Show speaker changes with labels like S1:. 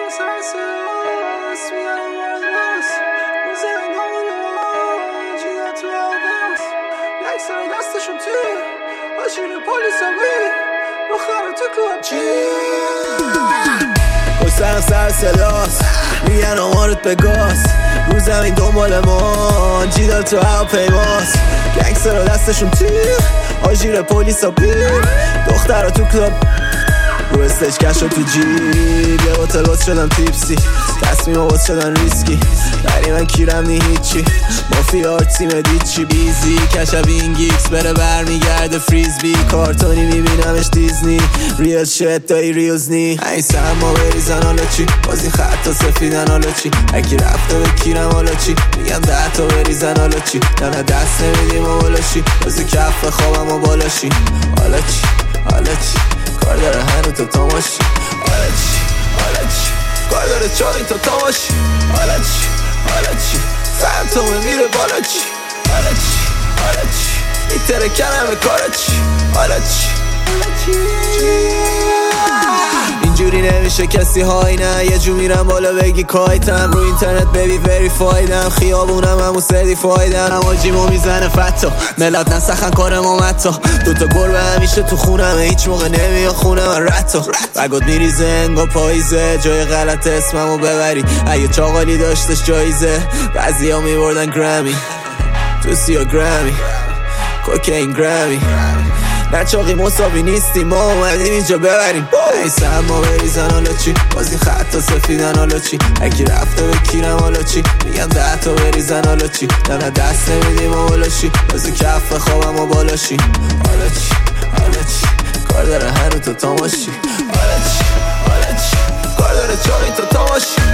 S1: دستشون تیر آشیر پلیسا بی بخواه تو کلاب چی سرم سر صداست میگن آمارت به گاز رو زمین دنبال ما جیدال تو هواپیماست گنگسترها دستشون تیر آژیر پلیسا بی دخترها تو کلاب رو استیج کشو تو جیب یه باتل باز شدم تیپسی تصمیم باز شدن ریسکی بری من کیرم نی هیچی مافیا تیم دیچی بیزی کشب این گیکس بره برمیگرده فریزبی کارتونی میبینمش دیزنی ریل شت دایی ریوز نی این سرما بریزن حالا چی بازی خط تا سفیدن حالا چی اکی رفته به کیرم حالا چی میگم 10 تا بریزن حالا چی نه دست نمیدیم و بالا شی بازی کف خوابم و بالا شی حالا چی حالا چی کار داره هنو تو تماشی حالا چی حالا چی کار داره چاری تو تماشی حالا چی حالا چی فهمتومه میره بالا چی حالا چی حالا چی میتره کنمه کارا چی حالا چی حالا چی اینجوری نمیشه کسی های نه یه جو میرم بالا بگی کایتم رو اینترنت ببی وریفایدم خیابونم همون سردیفایدم اما جیمو میزنه فتا ملت نسخن کار ما متا دوتا گربه همیشه تو خونمه هیچ موقع نمیاد خونه من رتا بگاد میریزه انگا پاییزه جای غلط اسممو ببری اگه چاقالی داشتش جایزه بعضی ها میبردن گرمی تو 30 گرمی کوکین گرمی نه چاقی مساوی نیستیم ما اومدیم اینجا ببریم این سرما بریزن حالا چی بازی خط تا سفیدن حالا چی اکی رفته به کیرم حالا چی میگم 10 تا بریزن حالا چی نه دست نمیدیم و بالا شی بازی کف خوابم و بالا شی حالا چی حالا چی کار داره هنو تو تماشی حالا چی حالا چی کار داره چاقی تو تماشی